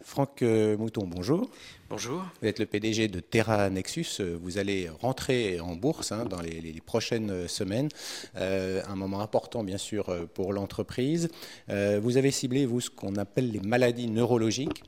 Franck Mouton, bonjour. Bonjour. Vous êtes le PDG de Terra Nexus. Vous allez rentrer en bourse dans les prochaines semaines. Un moment important, bien sûr, pour l'entreprise. Vous avez ciblé, vous, ce qu'on appelle les maladies neurologiques.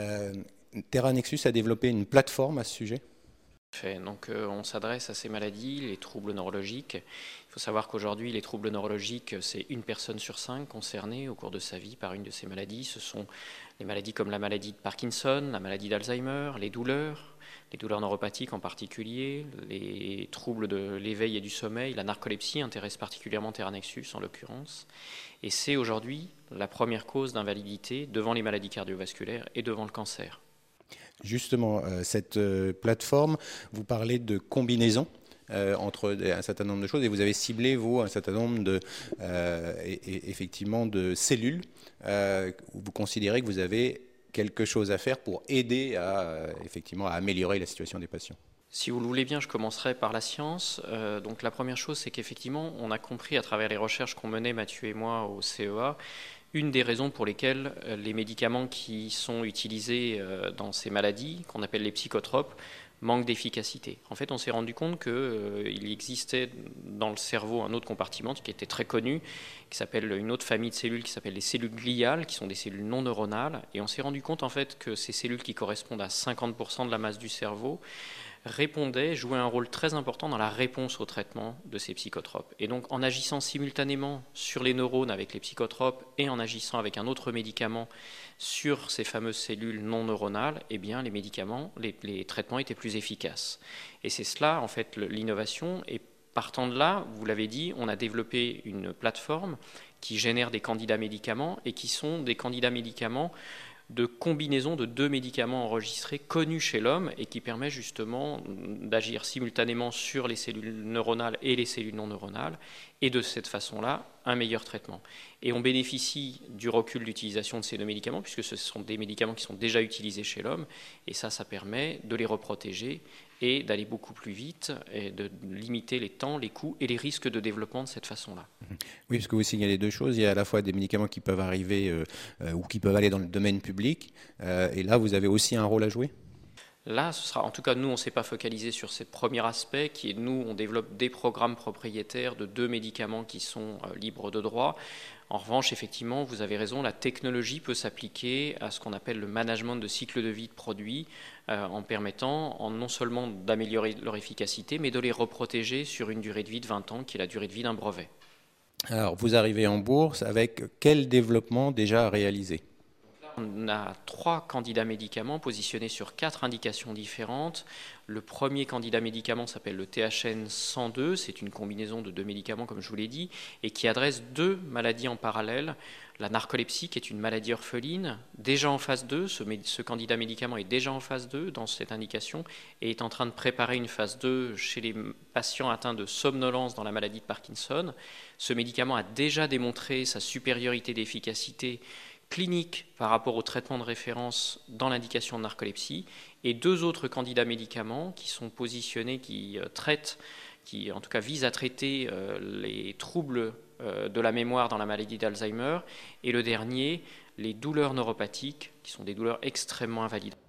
Terra Nexus a développé une plateforme à ce sujet. Donc, on s'adresse à ces maladies, les troubles neurologiques. Il faut savoir qu'aujourd'hui, les troubles neurologiques, c'est une personne sur 5 concernée au cours de sa vie par une de ces maladies. Ce sont les maladies comme la maladie de Parkinson, la maladie d'Alzheimer, les douleurs neuropathiques en particulier, les troubles de l'éveil et du sommeil, la narcolepsie intéresse particulièrement Terra Nexus en l'occurrence. Et c'est aujourd'hui la première cause d'invalidité devant les maladies cardiovasculaires et devant le cancer. Justement, cette plateforme, vous parlez de combinaison entre un certain nombre de choses et vous avez ciblé, vous, un certain nombre effectivement de cellules où vous considérez que vous avez quelque chose à faire pour aider effectivement, à améliorer la situation des patients. Si vous le voulez bien, je commencerai par la science. Donc la première chose, c'est qu'effectivement, on a compris à travers les recherches qu'on menait, Mathieu et moi, au CEA, une des raisons pour lesquelles les médicaments qui sont utilisés dans ces maladies, qu'on appelle les psychotropes, manquent d'efficacité. En fait, on s'est rendu compte qu'il existait dans le cerveau un autre compartiment qui était très connu, qui s'appelle une autre famille de cellules qui s'appelle les cellules gliales, qui sont des cellules non neuronales. Et on s'est rendu compte en fait que ces cellules qui correspondent à 50% de la masse du cerveau jouaient un rôle très important dans la réponse au traitement de ces psychotropes. Et donc en agissant simultanément sur les neurones avec les psychotropes et en agissant avec un autre médicament sur ces fameuses cellules non neuronales, eh bien les médicaments, les traitements étaient plus efficaces. Et c'est cela en fait l'innovation. Et partant de là, vous l'avez dit, on a développé une plateforme qui génère des candidats médicaments et qui sont des candidats médicaments de combinaison de deux médicaments enregistrés connus chez l'homme et qui permet justement d'agir simultanément sur les cellules neuronales et les cellules non neuronales et de cette façon-là un meilleur traitement. Et on bénéficie du recul d'utilisation de ces deux médicaments puisque ce sont des médicaments qui sont déjà utilisés chez l'homme et ça permet de les reprotéger et d'aller beaucoup plus vite et de limiter les temps, les coûts et les risques de développement de cette façon-là. Oui, parce que vous signalez deux choses. Il y a à la fois des médicaments qui peuvent arriver ou qui peuvent aller dans le domaine public. Et là, vous avez aussi un rôle à jouer ? Là, en tout cas, nous, on ne s'est pas focalisé sur ce premier aspect, qui est, nous, on développe des programmes propriétaires de deux médicaments qui sont libres de droit. En revanche, effectivement, vous avez raison, la technologie peut s'appliquer à ce qu'on appelle le management de cycle de vie de produits, en permettant non seulement d'améliorer leur efficacité, mais de les reprotéger sur une durée de vie de 20 ans, qui est la durée de vie d'un brevet. Alors, vous arrivez en bourse avec quel développement déjà réalisé ? On a 3 candidats médicaments positionnés sur 4 indications différentes. Le premier candidat médicament s'appelle le THN 102, c'est une combinaison de 2 médicaments comme je vous l'ai dit, et qui adresse 2 maladies en parallèle. La narcolepsie qui est une maladie orpheline, déjà en phase 2, ce candidat médicament est déjà en phase 2 dans cette indication et est en train de préparer une phase 2 chez les patients atteints de somnolence dans la maladie de Parkinson. Ce médicament a déjà démontré sa supériorité d'efficacité clinique par rapport au traitement de référence dans l'indication de narcolepsie et 2 autres candidats médicaments qui sont positionnés, qui en tout cas visent à traiter les troubles de la mémoire dans la maladie d'Alzheimer et le dernier, les douleurs neuropathiques qui sont des douleurs extrêmement invalidantes.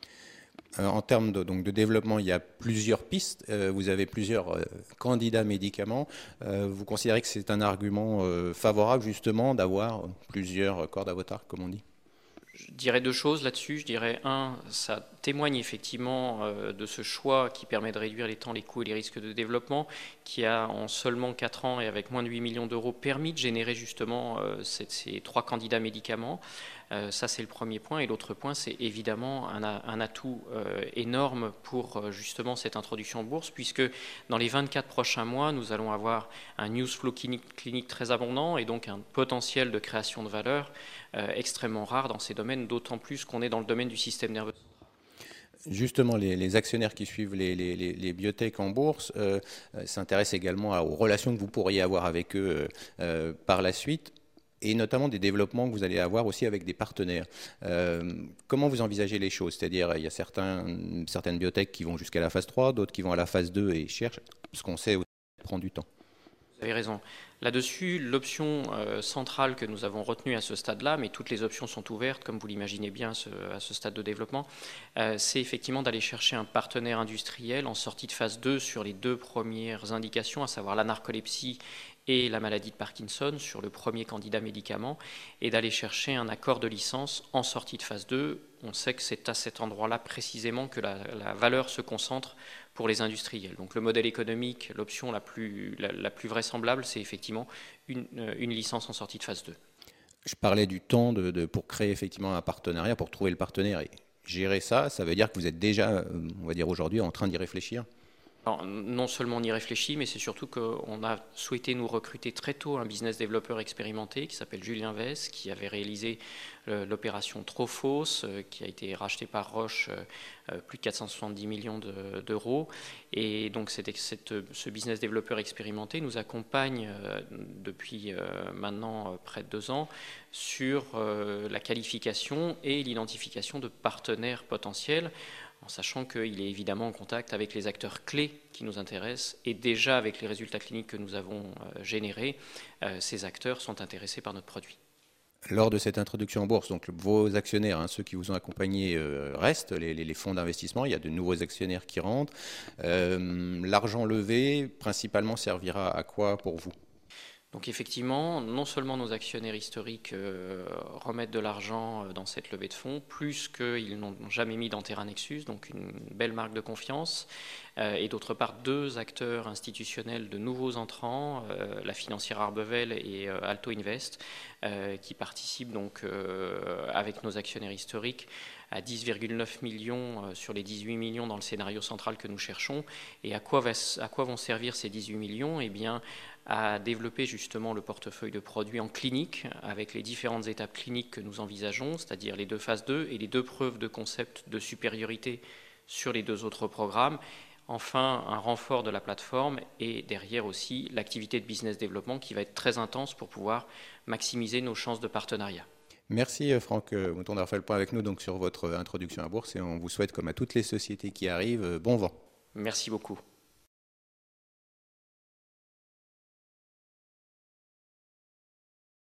En termes de développement, il y a plusieurs pistes. Vous avez plusieurs candidats médicaments. Vous considérez que c'est un argument favorable justement d'avoir plusieurs cordes à votre arc, comme on dit ? Je dirais 2 choses là-dessus. Je dirais, ça témoigne effectivement de ce choix qui permet de réduire les temps, les coûts et les risques de développement, qui a en seulement 4 ans et avec moins de 8 millions d'euros permis de générer justement ces 3 candidats médicaments. Ça, c'est le premier point. Et l'autre point, c'est évidemment un atout énorme pour justement cette introduction en bourse, puisque dans les 24 prochains mois, nous allons avoir un news flow clinique très abondant et donc un potentiel de création de valeur extrêmement rare dans ces domaines, d'autant plus qu'on est dans le domaine du système nerveux. Justement, les actionnaires qui suivent les biotech en bourse s'intéressent également aux relations que vous pourriez avoir avec eux par la suite, et notamment des développements que vous allez avoir aussi avec des partenaires. Comment vous envisagez les choses ? C'est-à-dire, il y a certaines biotech qui vont jusqu'à la phase 3, d'autres qui vont à la phase 2 et cherchent, ce qu'on sait prend du temps. Vous avez raison. Là-dessus, l'option centrale que nous avons retenue à ce stade-là, mais toutes les options sont ouvertes, comme vous l'imaginez bien à ce stade de développement, c'est effectivement d'aller chercher un partenaire industriel en sortie de phase 2 sur les 2 premières indications, à savoir la narcolepsie et la maladie de Parkinson, sur le premier candidat médicament, et d'aller chercher un accord de licence en sortie de phase 2. On sait que c'est à cet endroit-là précisément que la valeur se concentre pour les industriels. Donc le modèle économique, l'option la plus vraisemblable, c'est effectivement une licence en sortie de phase 2. Je parlais du temps pour créer effectivement un partenariat, pour trouver le partenaire et gérer ça. Ça veut dire que vous êtes déjà, on va dire aujourd'hui, en train d'y réfléchir? Alors, non seulement on y réfléchit, mais c'est surtout qu'on a souhaité nous recruter très tôt un business développeur expérimenté qui s'appelle Julien Vess, qui avait réalisé l'opération Trophos, qui a été rachetée par Roche, plus de 470 millions d'euros. Et donc ce business développeur expérimenté nous accompagne depuis maintenant près de 2 ans sur la qualification et l'identification de partenaires potentiels, en sachant qu'il est évidemment en contact avec les acteurs clés qui nous intéressent, et déjà avec les résultats cliniques que nous avons générés, ces acteurs sont intéressés par notre produit. Lors de cette introduction en bourse, donc vos actionnaires, ceux qui vous ont accompagné, restent, les fonds d'investissement, il y a de nouveaux actionnaires qui rentrent. L'argent levé, principalement, servira à quoi pour vous ? Donc effectivement, non seulement nos actionnaires historiques remettent de l'argent dans cette levée de fonds, plus qu'ils n'ont jamais mis dans Terra Nexus, donc une belle marque de confiance, et d'autre part 2 acteurs institutionnels de nouveaux entrants, la financière Arbevel et Alto Invest, qui participent donc avec nos actionnaires historiques à 10,9 millions sur les 18 millions dans le scénario central que nous cherchons. Et à quoi vont servir ces 18 millions ? Eh bien, à développer justement le portefeuille de produits en clinique avec les différentes étapes cliniques que nous envisageons, c'est-à-dire les 2 phases 2 et les 2 preuves de concept de supériorité sur les 2 autres programmes. Enfin, un renfort de la plateforme et derrière aussi l'activité de business développement qui va être très intense pour pouvoir maximiser nos chances de partenariat. Merci Franck Mouton d'avoir fait le point avec nous donc, sur votre introduction à bourse et on vous souhaite, comme à toutes les sociétés qui arrivent, bon vent. Merci beaucoup.